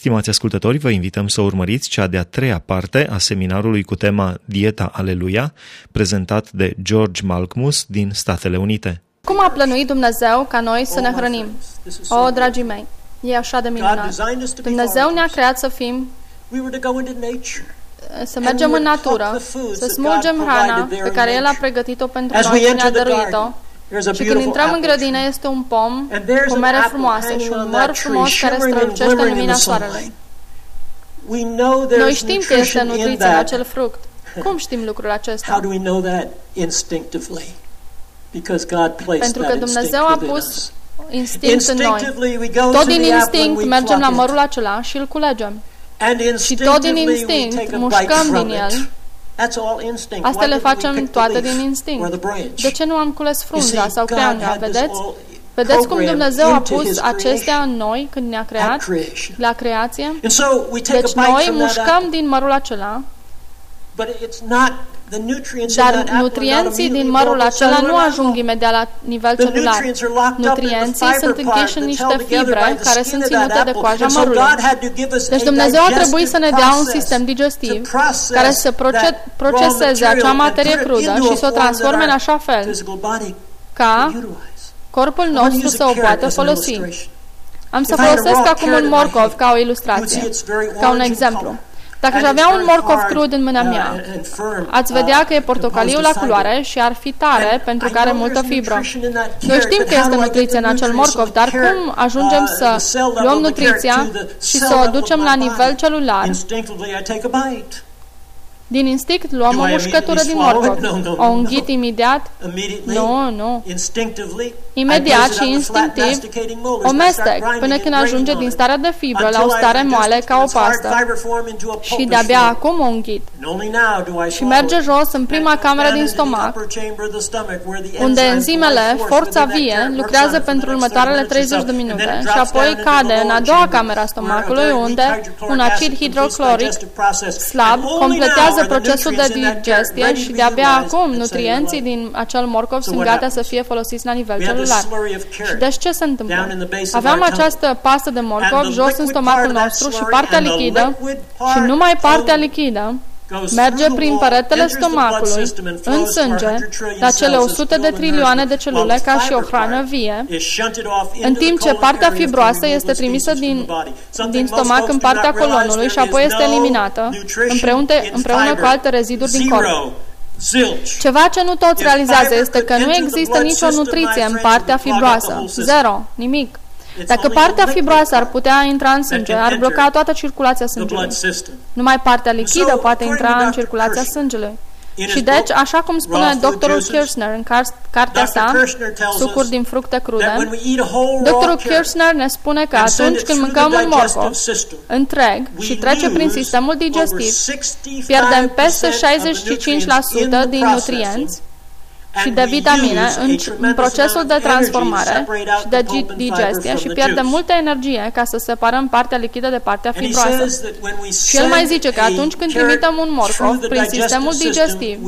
Stimați ascultători, vă invităm să urmăriți cea de-a treia parte a seminarului cu tema Dieta Aleluia, prezentat de George Malkmus din Statele Unite. Cum a plănuit Dumnezeu ca noi să ne hrănim? O, dragii mei, e așa de minunat. Dumnezeu ne-a creat să fim, să mergem în natură, să smulgem hrana pe care El a pregătit-o pentru noi și ne-a dăruit-o. Și când intrăm în grădină, este un pom cu mere frumoase și un măr frumos care strălucește în lumina soarelui. Noi știm că este nutriție în acel fruct. Cum știm lucrul acesta? Pentru că Dumnezeu a pus instinct în noi. Tot din instinct mergem la mărul acela și îl culegem. Și tot din instinct mușcăm din el. Astea le facem toate din instinct. De ce nu am cules frunza sau creanga? Vedeți? Vedeți cum Dumnezeu a pus acestea în noi când ne-a creat, la creație? Deci noi mușcăm din mărul acela, dar nutrienții din mărul acela nu ajung imediat la nivel celular. Nutrienții sunt închiși în niște fibre care sunt ținute de coaja mărului. Deci Dumnezeu a trebuit să ne dea un sistem digestiv care să proceseze acea materie crudă și să o transforme în așa fel ca corpul nostru să o poată folosi. Am să folosesc acum un morcov ca o ilustrație, ca un exemplu. Dacă aș avea un morcov crud în mâna mea, ați vedea că e portocaliu la culoare și ar fi tare pentru că are multă fibră. Noi știm că este nutriție în acel morcov, dar cum ajungem să luăm nutriția și să o ducem la nivel celular? Din instinct luăm o mușcătură din morcov. O înghit imediat? Nu. Imediat și instinctiv o mestec până când ajunge din starea de fibră la o stare moale ca o pastă. Și de-abia acum o înghit. Și merge jos în prima cameră din stomac, unde enzimele, forța vie, lucrează pentru următoarele 30 de minute și apoi cade în a doua cameră a stomacului, unde un acid hidrocloric slab completează procesul de digestie și de-abia acum nutrienții din acel morcov sunt gata să fie folosiți la nivel celular. Și deci ce se întâmplă? Aveam această pastă de morcov jos în stomacul nostru și partea lichidă, și numai partea lichidă, merge prin peretele stomacului, în sânge, la cele 100 de trilioane de celule ca și o hrană vie, în timp ce partea fibroasă este trimisă din stomac în partea colonului și apoi este eliminată, împreună cu alte reziduri din corp. Ceva ce nu toți realizează este că nu există nicio nutriție în partea fibroasă. Zero. Nimic. Dacă partea fibroasă ar putea intra în sânge, ar bloca toată circulația sângelui. Numai partea lichidă poate intra în circulația sângelui. Și deci, așa cum spune doctorul Kirschner în cartea sa, Sucuri din fructe crude, doctorul Kirschner ne spune că atunci când mâncăm un morcov întreg și trece prin sistemul digestiv, pierdem peste 65% din nutrienți și de vitamine în procesul de transformare și de digestie și pierdem multă energie ca să separăm partea lichidă de partea fibroasă. Și el mai zice că atunci când trimitem un morcov prin sistemul digestiv,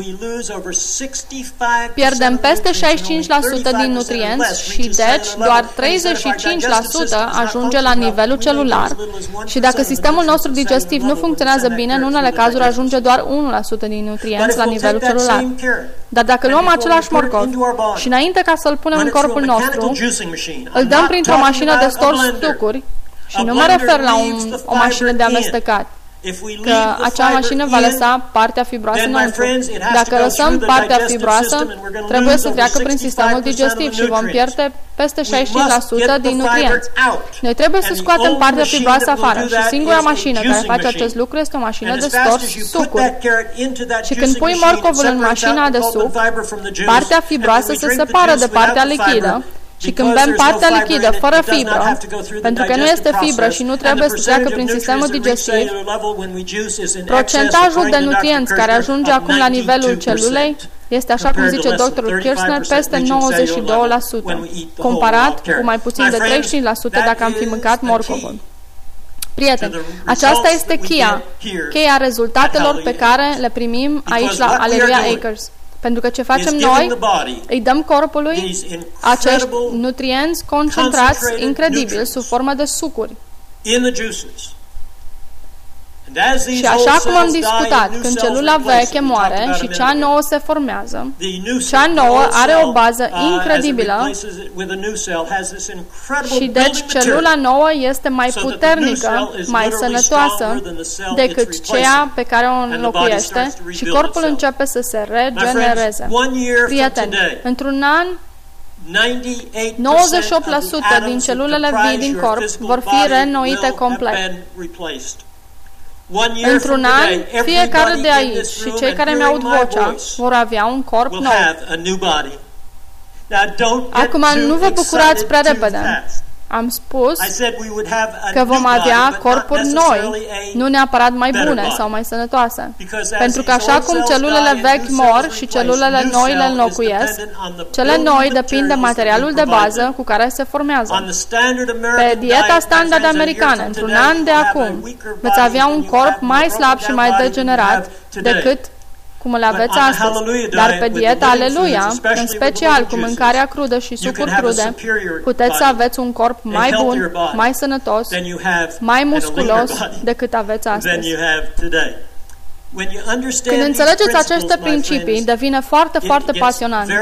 pierdem peste 65% din nutrienți și deci doar 35% ajunge la nivelul celular. Și dacă sistemul nostru digestiv nu funcționează bine, în unele cazuri ajunge doar 1% din nutrienți la nivelul celular. Dar dacă luăm același morcov și înainte ca să-l punem în corpul nostru, îl dăm printr-o mașină de stors sucuri, și nu mă refer la o mașină de amestecat, că acea mașină va lăsa partea fibroasă înăuntru. Dacă lăsăm partea fibroasă, trebuie să treacă prin sistemul digestiv și vom pierde peste 65% din nutrienți. Noi trebuie să scoatem partea fibroasă afară și singura mașină care face acest lucru este o mașină de stors sucuri. Și când pui morcovul în mașina de suc, partea fibroasă se separă de partea lichidă. Și când bem partea lichidă, fără fibră, pentru că nu este fibră și nu trebuie să treacă prin sistemul digestiv, procentajul de nutrienți care ajunge acum la nivelul celulei este, așa cum zice doctorul Kirschner, peste 92%, comparat cu mai puțin de 35% dacă am fi mâncat morcovul. Prieteni, aceasta este cheia rezultatelor pe care le primim aici la Aleluia Acres. Pentru că ce facem noi, îi dăm corpului acești nutrienți concentrați incredibili sub formă de sucuri Și așa cum am discutat, când celula veche moare și cea nouă se formează, cea nouă are o bază incredibilă și deci celula nouă este mai puternică, mai sănătoasă decât ceea pe care o înlocuiește și corpul începe să se regenereze. Prieteni, într-un an, 98% din celulele vii din corp vor fi reînnoite complet. Într-un an, fiecare de aici și cei care mi-aud vocea vor avea un corp nou. Acum nu vă bucurați prea repede. Am spus că vom avea corpuri noi, nu neapărat mai bune sau mai sănătoase. Pentru că așa cum celulele vechi mor și celulele noi le înlocuiesc, cele noi depind de materialul de bază cu care se formează. Pe dieta standard americană, într-un an de acum, veți avea un corp mai slab și mai degenerat decât cum îl aveți astăzi, dar pe dieta Aleluia, în special cu mâncarea crudă și sucuri crude, puteți să aveți un corp mai bun, mai sănătos, mai musculos decât aveți astăzi. Când înțelegeți aceste principii, devine foarte, foarte pasionant.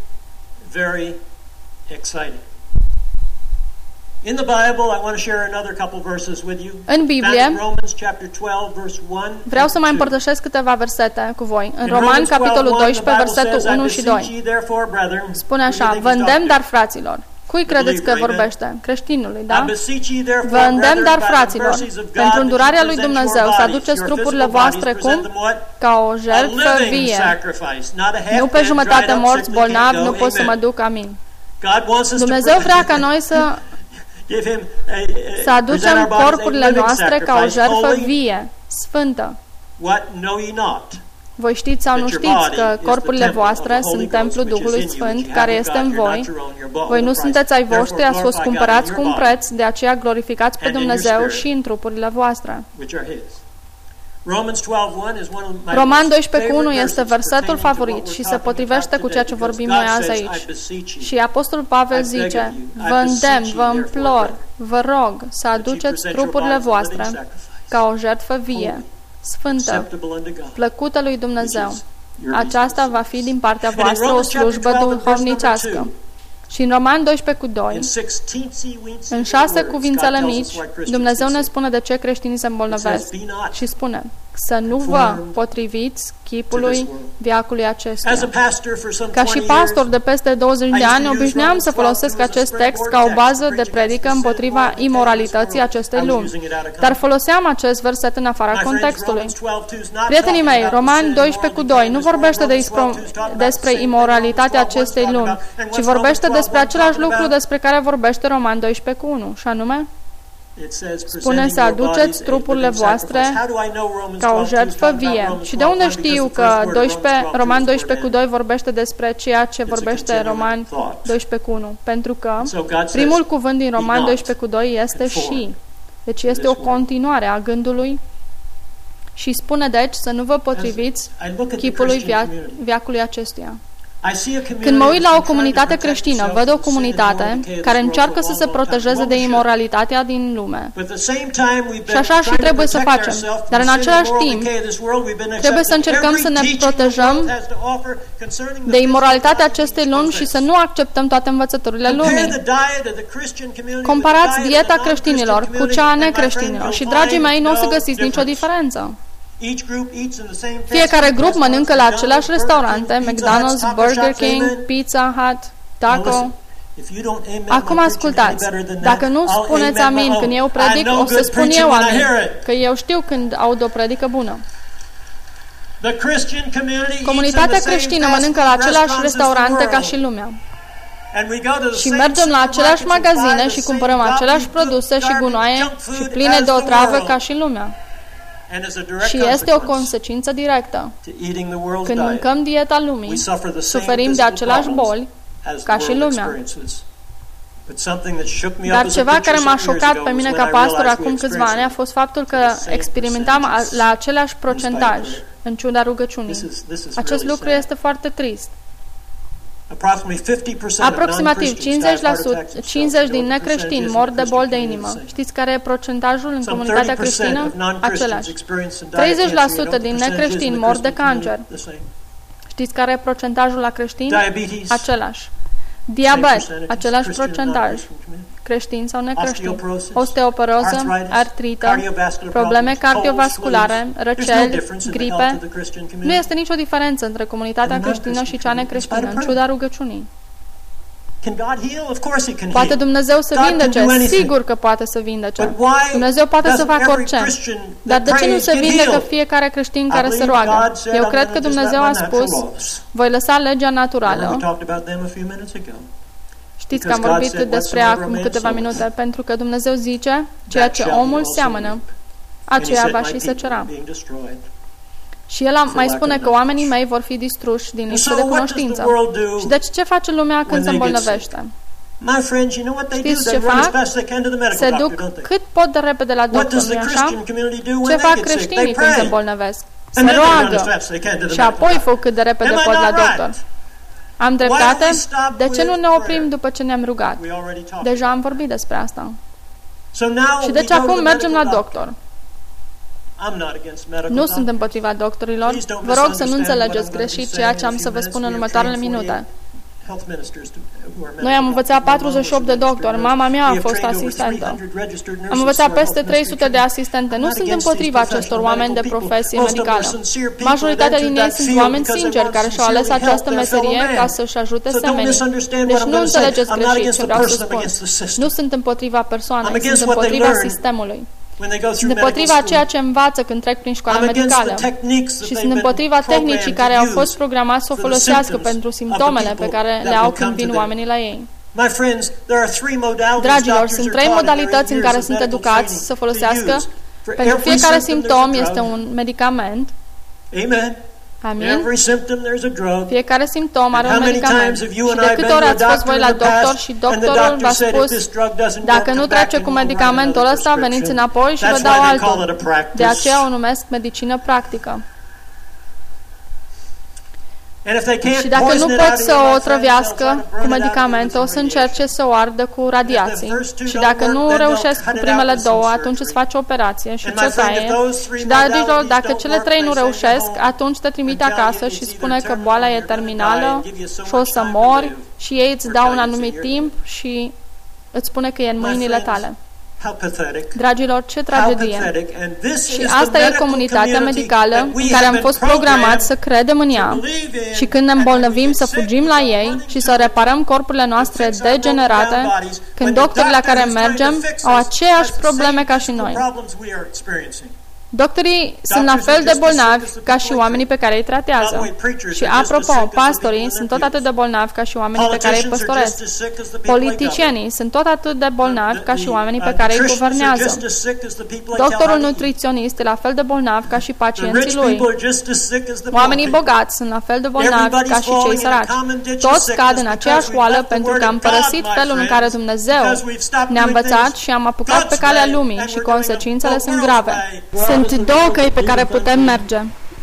În Biblie, vreau să mai împărtășesc câteva versete cu voi. În Roman, capitolul 12, versetul 1 și 2. Spune așa: vă îndemn, dar fraților. Cui credeți că vorbește? Creștinului, da? Vă îndemn, dar fraților, pentru îndurarea lui Dumnezeu, să aduceți trupurile voastre cum? Ca o jertfă vie. Nu pe jumătate morți, bolnavi, nu pot să mă duc, amin. Dumnezeu vrea ca noi să aducem corpurile noastre ca o jertfă vie, sfântă. Voi știți sau nu știți că corpurile voastre sunt templul Duhului Sfânt care este în voi. Voi nu sunteți ai voștri, ați fost cumpărați cu un preț, de aceea glorificați pe Dumnezeu și în trupurile voastre. Roman 12:1 este versetul favorit și se potrivește cu ceea ce vorbim noi azi aici. Și Apostolul Pavel zice: vă îndemn, vă implor, vă rog să aduceți trupurile voastre ca o jertfă vie, sfântă, plăcută lui Dumnezeu. Aceasta va fi din partea voastră o slujbă duhovnicească. Și în Roman 12:2, în 6 cuvințele mici, Dumnezeu ne spune de ce creștinii se îmbolnăvesc și spune: să nu vă potriviți chipului veacului acestuia. Ca și pastor de peste 20 de ani, obișnuiam să folosesc acest text ca o bază de predică împotriva imoralității acestei lumi. Dar foloseam acest verset în afara contextului. Prietenii mei, Roman 12:2 nu vorbește despre imoralitatea acestei lumi, ci vorbește despre același lucru despre care vorbește Roman 12:1, și anume, spune să aduceți trupurile voastre ca o jertfă vie. Și de unde știu că Roman 12:2 vorbește despre ceea ce vorbește Roman 12:1? Pentru că primul cuvânt din Roman 12:2 este și. Deci este o continuare a gândului și spune deci să nu vă potriviți chipului veacului acestuia. Când mă uit la o comunitate creștină, văd o comunitate care încearcă să se protejeze de imoralitatea din lume. Și așa și trebuie să facem. Dar în același timp, trebuie să încercăm să ne protejăm de imoralitatea acestei lumi și să nu acceptăm toate învățăturile lumii. Comparați dieta creștinilor cu cea a necreștinilor și, dragii mei, nu o să găsiți nicio diferență. Fiecare grup mănâncă la aceleași restaurante, McDonald's, Burger King, Pizza Hut, Taco. Acum ascultați, dacă nu spuneți amin când eu predic, o să spun eu amin, că eu știu când aud o predică bună. Comunitatea creștină mănâncă la aceleași restaurante ca și lumea. Și mergem la aceleași magazine și cumpărăm aceleași produse și gunoaie și pline de otravă ca și lumea. Și este o consecință directă. Când mâncăm dieta lumii, suferim de aceleași boli ca și lumea. Dar ceva care m-a șocat pe mine ca pastor acum câțiva ani a fost faptul că experimentam la același procentaj, în ciuda rugăciunii. Acest lucru este foarte trist. Aproximativ 50% din necreștini mor de boli de inimă. Știți care e procentajul în comunitatea creștină? Același. 30% din necreștini mor de cancer. Știți care e procentajul la creștini? Același. Diabet, același procentaj. Creștini sau necreștini. Osteoporoză, artrită, probleme cardiovasculare, răceli, gripe. Nu este nicio diferență între comunitatea creștină și cea necreștină, în ciuda rugăciunii. Poate Dumnezeu să vindece? Sigur că poate să vindece. Dumnezeu poate să facă orice. Dar de ce nu se vindecă fiecare creștin care se roagă? Eu cred că Dumnezeu a spus, voi lăsa legea naturală. Știți că am vorbit despre ea acum câteva minute, pentru că Dumnezeu zice, ceea ce omul seamănă, aceea va și secera. Și El mai spune că oamenii mei vor fi distruși din lipsă de cunoștință. Și deci ce face lumea când se îmbolnăvește? Știți ce fac? Se duc cât pot de repede la doctor, nu-i așa? Ce fac creștinii când se îmbolnăvesc? Se roagă și apoi fac cât de repede pot la doctor. Am dreptate? De ce nu ne oprim după ce ne-am rugat? Deja am vorbit despre asta. Și deci acum mergem la doctor. Nu sunt împotriva doctorilor. Vă rog să nu înțelegeți greșit ceea ce am să vă spun în următoarele minute. Noi am învățat 48 de doctori. Mama mea a fost asistentă. Am învățat peste 300 de asistente. Nu sunt împotriva acestor oameni de profesie medicală. Majoritatea din ei sunt oameni sinceri care și-au ales această meserie ca să-și ajute semenii. Deci nu înțelegeți greșit ce vreau să spun. Nu sunt împotriva persoanei, sunt împotriva sistemului. Sunt împotriva ceea ce învață când trec prin școala medicală și sunt împotriva tehnicii care au fost programați să o folosească pentru simptomele pe care le au când vin oamenii la ei. Dragilor, sunt 3 modalități în care sunt educați să folosească. Pentru fiecare simptom este un medicament. Amin? Fiecare simptom are un medicament. Și de câte ori ați fost voi la doctor și doctorul v-a spus, dacă nu trece cu medicamentul ăsta, veniți înapoi și vă dau altul. De aceea o numesc medicină practică. Și dacă nu pot să o otrăvească cu medicamente, o să încerce să o ardă cu radiații. Și dacă nu reușesc cu primele 2, atunci îți face o operație și ți-o taie. Și dacă cele 3 nu reușesc, atunci te trimite acasă și spune că boala e terminală și o să mori și ei îți dau un anumit timp și îți spune că e în mâinile tale. Dragilor, ce tragedie! Și asta e comunitatea medicală în care am fost programați să credem în ea și când ne îmbolnăvim să fugim la ei și să reparăm corpurile noastre degenerate, când doctorii la care mergem au aceeași probleme ca și noi. Doctorii sunt la fel de bolnavi ca și oamenii pe care îi tratează. Și apropo, pastorii sunt tot atât de bolnavi ca și oamenii pe care îi păstoresc. Politicienii sunt tot atât de bolnavi ca și oamenii pe care îi guvernează. Doctorul nutriționist e la fel de bolnav ca și pacienții lui. Oamenii bogați sunt la fel de bolnavi ca și cei săraci. Toți cad în aceeași oală pentru că am părăsit felul în care Dumnezeu ne-a învățat și am apucat pe calea lumii și consecințele sunt grave. Sunt 2 căi pe care putem merge.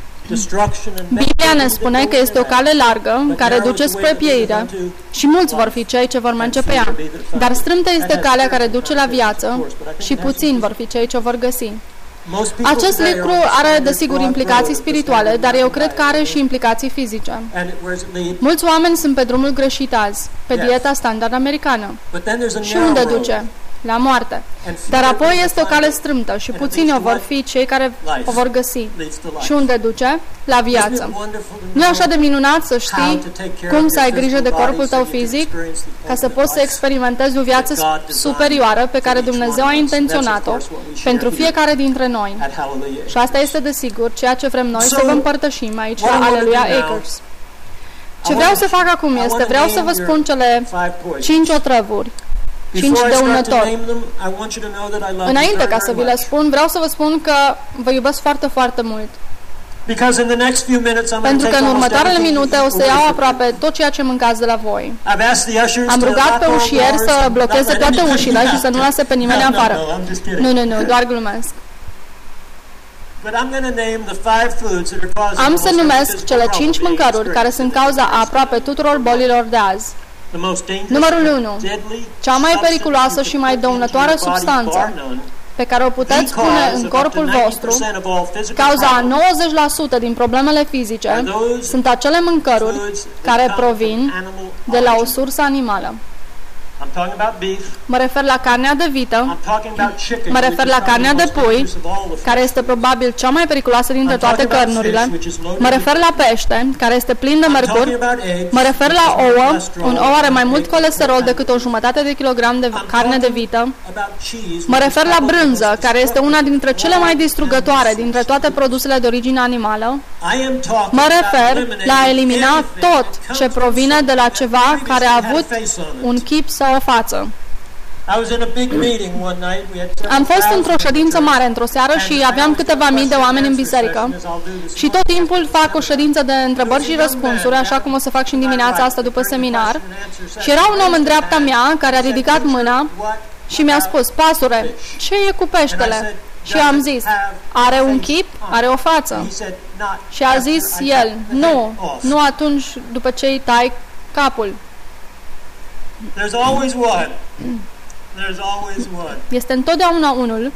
Biblia ne spune că este o cale largă care duce spre pieire și mulți vor fi cei ce vor merge pe ea. Dar strâmtă este calea care duce la viață și puțini vor fi cei ce o vor găsi. Acest lucru are, desigur, implicații spirituale, dar eu cred că are și implicații fizice. Mulți oameni sunt pe drumul greșit azi, pe dieta standard americană. Și unde duce? La moarte. Dar apoi este o cale strâmtă și puțini o vor fi cei care o vor găsi. Și unde duce? La viață. Nu e așa de minunat să știi cum să ai grijă de corpul tău fizic ca să poți să experimentezi o viață superioară pe care Dumnezeu a intenționat-o pentru fiecare dintre noi. Și asta este desigur ceea ce vrem noi să vă împărtășim aici la Aleluia Acres. Ce vreau să fac acum este, vreau să vă spun cele 5 otrăvuri, 5 dăunători. Înainte ca să vi le spun, vreau să vă spun că vă iubesc foarte, foarte mult. Pentru că în următoarele minute o să iau aproape tot ceea ce mâncați de la voi. Am rugat pe ușieri să blocheze toate ușile și să nu lase pe nimeni afară. Nu, doar glumesc. Am să numesc cele 5 mâncăruri care sunt cauza aproape tuturor bolilor de azi. Numărul 1. Cea mai periculoasă și mai dăunătoare substanță pe care o puteți pune în corpul vostru, cauza a 90% din problemele fizice, sunt acele mâncăruri care provin de la o sursă animală. Mă refer la carnea de vită, mă refer la carnea de pui, care este probabil cea mai periculoasă dintre toate cărnurile, mă refer la pește, care este plin de mercur, mă refer la ouă, un ou are mai mult colesterol decât o jumătate de kilogram de carne de vită, mă refer la brânză, care este una dintre cele mai distrugătoare dintre toate produsele de origine animală, mă refer la a elimina tot ce provine de la ceva care a avut un chip sau o față. Am fost într-o ședință mare într-o seară și aveam câteva mii de oameni în biserică și tot timpul fac o ședință de întrebări și răspunsuri, așa cum o să fac și în dimineața asta după seminar, și era un om în dreapta mea care a ridicat mâna și mi-a spus: pastore, ce e cu peștele? Și am zis: are un chip? Are o față? Și a zis el: nu atunci după ce îi tai capul. Este întotdeauna unul.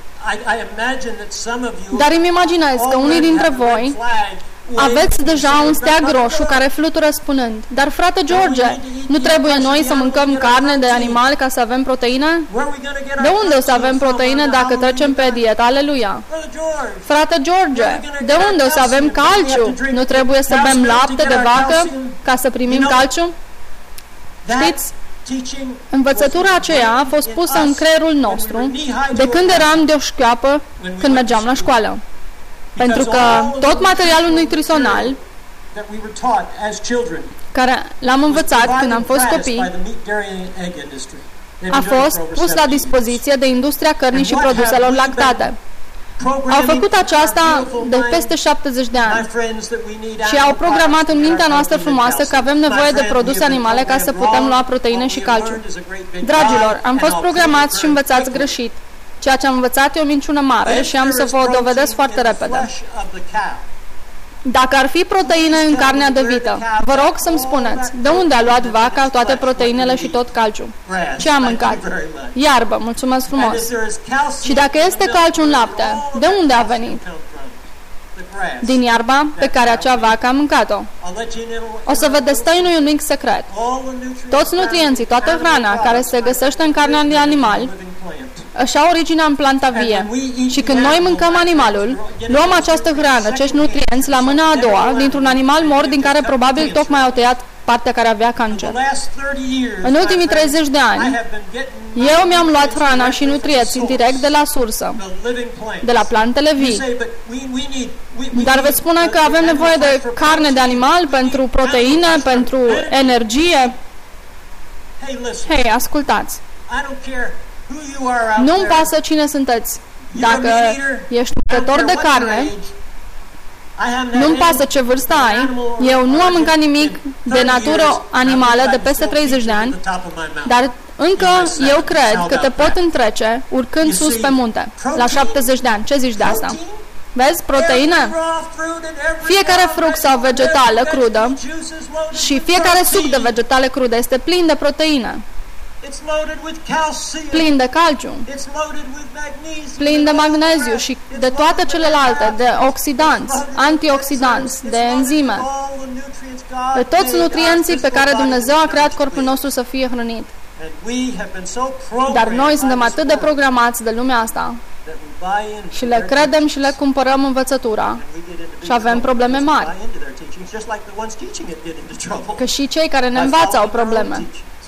Dar îmi imaginez că unii dintre voi aveți deja un steag roșu care flutură spunând: dar frate George, nu trebuie noi să mâncăm carne de animal ca să avem proteine? De unde o să avem proteine dacă trecem pe dietă? Aleluia! Frate George, de unde o să avem calciu? Nu trebuie să bem lapte de vacă ca să primim calciu? Știți? Învățătura aceea a fost pusă în creierul nostru de când eram de o șchioapă, când mergeam la școală. Pentru că tot materialul nutrițional care l-am învățat când am fost copii a fost pus la dispoziție de industria cărnii și produselor lactate. Au făcut aceasta de peste 70 de ani și au programat în mintea noastră frumoasă că avem nevoie de produse animale ca să putem lua proteine și calciu. Dragilor, am fost programați și învățați greșit. Ceea ce am învățat e o minciună mare și am să vă o dovedesc foarte repede. Dacă ar fi proteine în carnea de vită, vă rog să-mi spuneți, de unde a luat vaca toate proteinele și tot calciu? Ce a mâncat? Iarbă, mulțumesc frumos. Și dacă este calciu în lapte, de unde a venit? Din iarba pe care acea vacă a mâncat-o. O să vă destăinui un mic secret. Toți nutrienții, toată hrana care se găsește în carnea de animal își au originea în planta vie. Și când noi mâncăm animalul, luăm această hrană, acești nutrienți, la mâna a doua, dintr-un animal mort din care probabil tocmai au tăiat partea care avea cancer. În ultimii 30 de ani, eu mi-am luat hrana și nutrienții direct de la sursă, de la plantele vii. Dar veți spune că avem nevoie de carne de animal pentru proteine, pentru energie. Hei, ascultați! Nu-mi pasă cine sunteți. Dacă ești mâncător de carne, nu-mi pasă ce vârstă ai. Eu nu am mâncat nimic de natură animală de peste 30 de ani, dar încă eu cred că te pot întrece urcând sus pe munte, la 70 de ani. Ce zici de asta? Vezi, proteine? Fiecare fruct sau vegetală crudă și fiecare suc de vegetale crude este plin de proteine, plin de calciu, plin de magneziu și de toate celelalte, de oxidanți, antioxidanți, de enzime, de toți nutrienții pe care Dumnezeu a creat corpul nostru să fie hrănit. Dar noi suntem atât de programați de lumea asta și le credem și le cumpărăm învățătura și avem probleme mari. Că și cei care ne învață au probleme.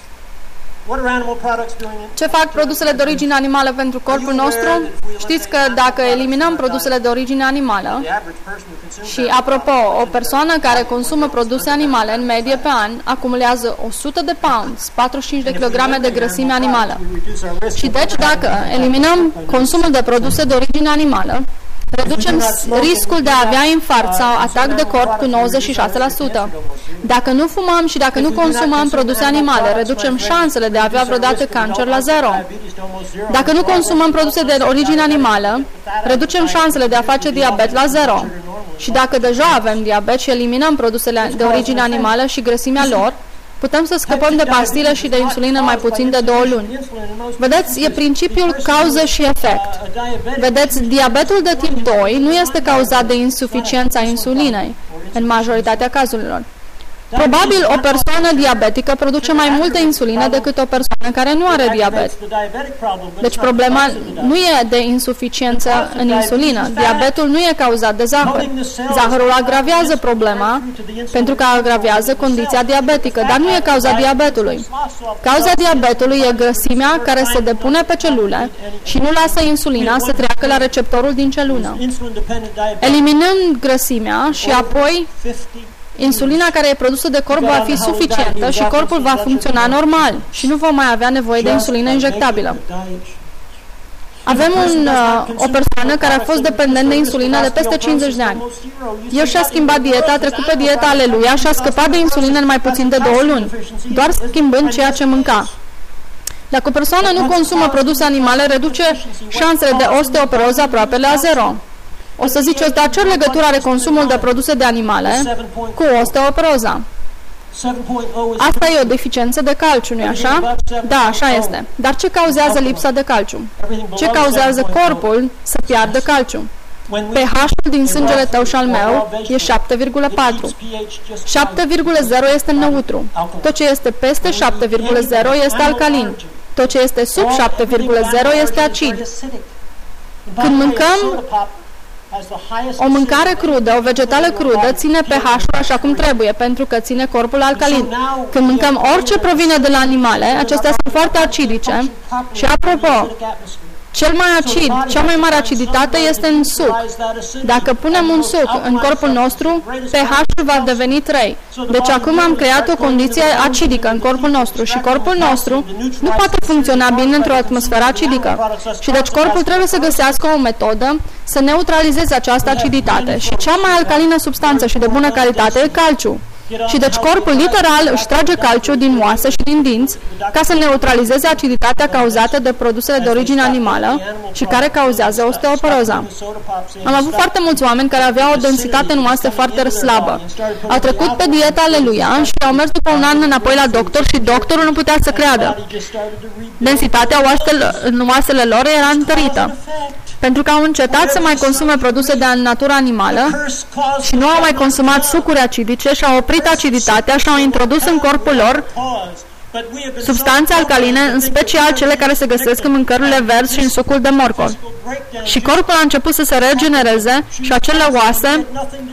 Ce fac produsele de origine animală pentru corpul nostru? Știți că dacă eliminăm produsele de origine animală, și apropo, o persoană care consumă produse animale în medie pe an acumulează 100 de pounds, 45 de kilograme de grăsime animală. Și deci dacă eliminăm consumul de produse de origine animală, Reducem riscul de a avea infarct sau atac de corp cu 96%. Dacă nu fumăm și dacă nu consumăm produse animale, reducem șansele de a avea vreodată cancer la 0. Dacă nu consumăm produse de origine animală, reducem șansele de a face diabet la 0. Și dacă deja avem diabet și eliminăm produsele de origine animală și grăsimea lor, putem să scăpăm de pastile și de insulină în mai puțin de 2 luni. Vedeți, e principiul cauză și efect. Vedeți, diabetul de tip 2 nu este cauzat de insuficiența insulinei, în majoritatea cazurilor. Probabil o persoană diabetică produce mai multă insulină decât o persoană care nu are diabet. Deci problema nu e de insuficiență în insulină. Diabetul nu e cauzat de zahăr. Zahărul agravează problema pentru că agravează condiția diabetică, dar nu e cauza diabetului. Cauza diabetului e grăsimea care se depune pe celule și nu lasă insulina să treacă la receptorul din celulă. Eliminând grăsimea și apoi insulina care e produsă de corp va fi suficientă și corpul va funcționa normal și nu vom mai avea nevoie de insulină injectabilă. Avem o persoană care a fost dependent de insulină de peste 50 de ani. El și-a schimbat dieta, a trecut pe dieta Aleluia și a scăpat de insulină în mai puțin de 2 luni, doar schimbând ceea ce mânca. Dacă o persoană nu consumă produse animale, reduce șansele de osteoporoză aproape la 0. O să ziceți, dar ce legătură are consumul de produse de animale cu osteoporoza? Asta e o deficiență de calciu, nu-i așa? Da, așa este. Dar ce cauzează lipsa de calciu? Ce cauzează corpul să piardă calciu? pH-ul din sângele tău și al meu e 7,4. 7,0 este neutru. Tot ce este peste 7,0 este alcalin. Tot ce este sub 7,0 este acid. Când mâncăm o mâncare crudă, o vegetală crudă, ține pH-ul așa cum trebuie, pentru că ține corpul alcalin. Când mâncăm orice provine de la animale, acestea sunt foarte acidice și, apropo, cea mai mare aciditate este în suc. Dacă punem un suc în corpul nostru, pH-ul va deveni 3. Deci acum am creat o condiție acidică în corpul nostru și corpul nostru nu poate funcționa bine într-o atmosferă acidică. Și deci corpul trebuie să găsească o metodă să neutralizeze această aciditate. Și cea mai alcalină substanță și de bună calitate e calciu. Și deci corpul literal își trage calciu din oase și din dinți ca să neutralizeze aciditatea cauzată de produsele de origine animală și care cauzează osteoporoza. Am avut foarte mulți oameni care aveau o densitate în oase foarte slabă. Au trecut pe dieta Aleluia și au mers după un an înapoi la doctor și doctorul nu putea să creadă. Densitatea în oasele lor era întărită. Pentru că au încetat să mai consume produse de natură animală și nu au mai consumat sucuri acidice și au oprit aciditatea și au introdus în corpul lor substanțe alcaline, în special cele care se găsesc în mâncărurile verzi și în sucul de morcov. Și corpul a început să se regenereze și acele oase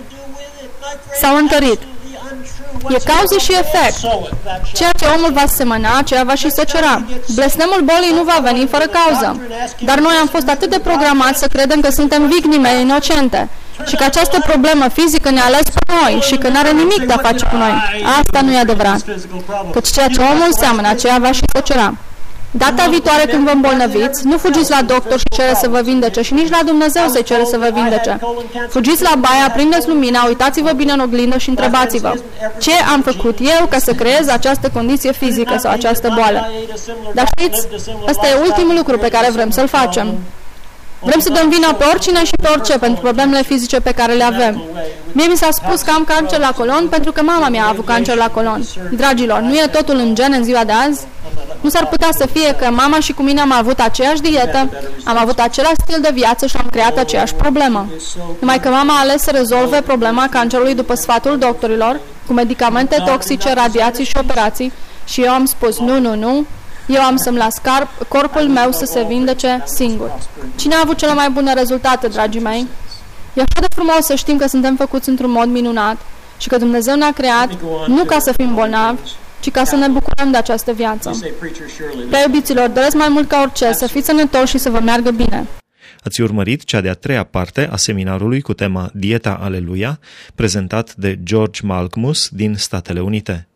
s-au întărit. E cauză și efect. Ceea ce omul va semăna, aceea va și secera. Blestemul bolii nu va veni fără cauză. Dar noi am fost atât de programați să credem că suntem victime inocente și că această problemă fizică ne-a ales pe noi și că nu are nimic de a face cu noi. Asta nu e adevărat. Căci ceea ce omul seamănă, aceea va și secera. Data viitoare când vă îmbolnăviți, nu fugiți la doctor și cere să vă vindece și nici la Dumnezeu să-i cere să vă vindece. Fugiți la baie, aprindeți lumina, uitați-vă bine în oglindă și întrebați-vă: ce am făcut eu ca să creez această condiție fizică sau această boală? Dar știți, ăsta e ultimul lucru pe care vrem să-l facem. Vrem să dăm vina pe oricine și pe orice pentru problemele fizice pe care le avem. Mie mi s-a spus că am cancer la colon pentru că mama mea a avut cancer la colon. Dragilor, nu e totul în gen în ziua de azi? Nu s-ar putea să fie că mama și cu mine am avut aceeași dietă, am avut același stil de viață și am creat aceeași problemă. Numai că mama a ales să rezolve problema cancerului după sfatul doctorilor, cu medicamente toxice, radiații și operații, și eu am spus nu, eu am să-mi las corpul meu să se vindece singur. Cine a avut cele mai bune rezultate, dragii mei? E așa de frumos să știm că suntem făcuți într-un mod minunat și că Dumnezeu ne-a creat nu ca să fim bolnavi, ci ca să ne bucurăm de această viață. Prea iubiților, doresc mai mult ca orice să fiți sănătoși și să vă meargă bine. Ați urmărit cea de-a treia parte a seminarului cu tema Dieta Aleluia, prezentat de George Malkmus din Statele Unite.